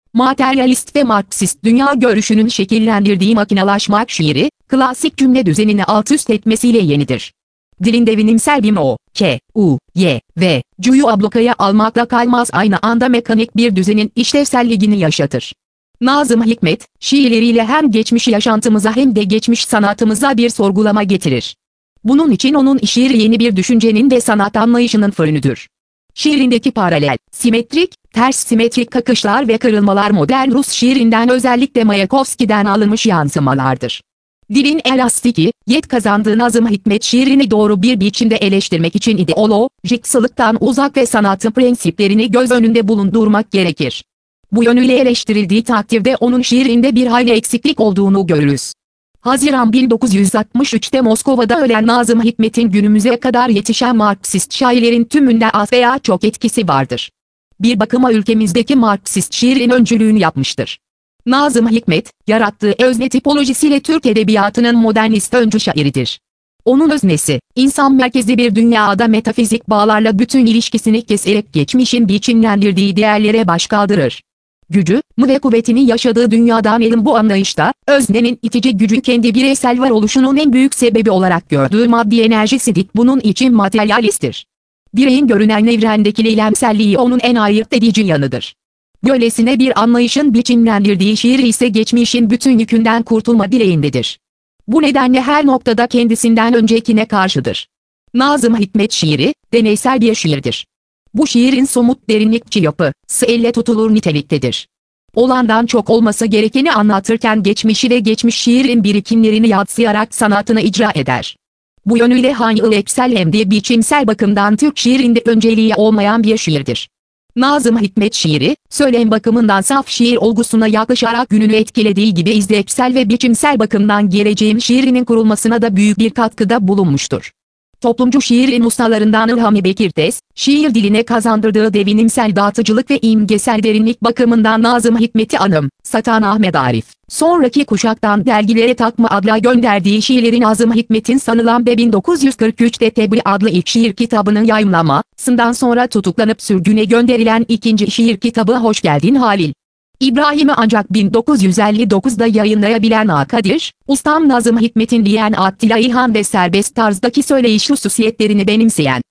Materyalist ve Marksist dünya görüşünün şekillendirdiği makinalaşmak şiiri, klasik cümle düzenini alt üst etmesiyle yenidir. Dilin devinimsel bir o, k, u, y ve c'yu ablukaya almakla kalmaz, aynı anda mekanik bir düzenin işlevselliğini yaşatır. Nazım Hikmet, şiirleriyle hem geçmiş yaşantımıza hem de geçmiş sanatımıza bir sorgulama getirir. Bunun için onun şiiri yeni bir düşüncenin ve sanat anlayışının fırınıdır. Şiirindeki paralel, simetrik, ters simetrik kakışlar ve kırılmalar modern Rus şiirinden, özellikle Mayakovski'den alınmış yansımalardır. Dilin elastiki, yet kazandığı Nazım Hikmet şiirini doğru bir biçimde eleştirmek için ideolojikçılıktan uzak ve sanatın prensiplerini göz önünde bulundurmak gerekir. Bu yönüyle eleştirildiği takdirde onun şiirinde bir hayli eksiklik olduğunu görürüz. Haziran 1963'te Moskova'da ölen Nazım Hikmet'in günümüze kadar yetişen Marksist şairlerin tümünde az veya çok etkisi vardır. Bir bakıma ülkemizdeki Marksist şiirin öncülüğünü yapmıştır. Nazım Hikmet, yarattığı özne tipolojisiyle Türk edebiyatının modernist öncü şairidir. Onun öznesi, insan merkezli bir dünyada metafizik bağlarla bütün ilişkisini keserek geçmişin biçimlendirdiği değerlere baş kaldırır. Gücü, ve kuvvetini yaşadığı dünyadan elin bu anlayışta, öznenin itici gücü kendi bireysel varoluşunun en büyük sebebi olarak gördüğü maddi enerjisidir. Bunun için materyalisttir. Bireyin görünen evrendeki eylemselliği onun en ayırt edici yanıdır. Böylesine bir anlayışın biçimlendirdiği şiir ise geçmişin bütün yükünden kurtulma dileğindedir. Bu nedenle her noktada kendisinden öncekine karşıdır. Nazım Hikmet şiiri, deneysel bir şiirdir. Bu şiirin somut derinlikçi yapısı elle tutulur niteliktedir. Olandan çok olması gerekeni anlatırken geçmişi ve geçmiş şiirin birikimlerini yadsıyarak sanatını icra eder. Bu yönüyle hem yöresel hem de biçimsel bakımdan Türk şiirinde önceliği olmayan bir şiirdir. Nazım Hikmet şiiri, söylem bakımından saf şiir olgusuna yaklaşarak gününü etkilediği gibi izleksel ve biçimsel bakımdan geleceğin şiirinin kurulmasına da büyük bir katkıda bulunmuştur. Toplumcu şiirin ustalarından İlhami Bekirtes, şiir diline kazandırdığı devinimsel dağıtıcılık ve imgesel derinlik bakımından Nazım Hikmet'i satan Ahmet Arif, sonraki kuşaktan dergilere takma adla gönderdiği şiirleri Nazım Hikmet'in sanılan ve 1943'te Tebliğ adlı ilk şiir kitabının yayımlamasından sonra tutuklanıp sürgüne gönderilen ikinci şiir kitabı Hoş Geldin Halil İbrahim'i ancak 1959'da yayınlayabilen Kadir, ustam Nazım Hikmet'in diyen Attila İlhan ve serbest tarzdaki söyleyiş hususiyetlerini benimseyen